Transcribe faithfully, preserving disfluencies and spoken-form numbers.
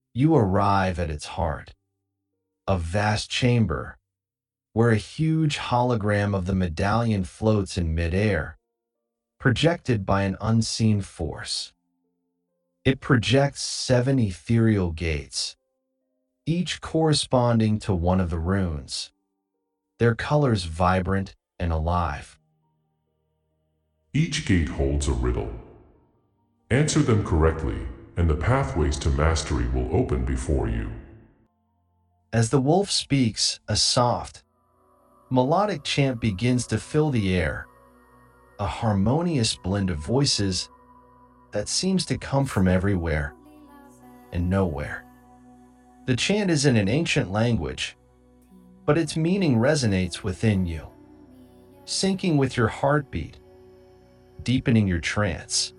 You arrive at its heart, a vast chamber where a huge hologram of the medallion floats in midair, projected by an unseen force. It projects seven ethereal gates, each corresponding to one of the runes, their colors vibrant and alive. Each gate holds a riddle. Answer them correctly, and the pathways to mastery will open before you. As the wolf speaks, a soft, melodic chant begins to fill the air, a harmonious blend of voices that seems to come from everywhere and nowhere. The chant is in an ancient language, but its meaning resonates within you, syncing with your heartbeat, deepening your trance.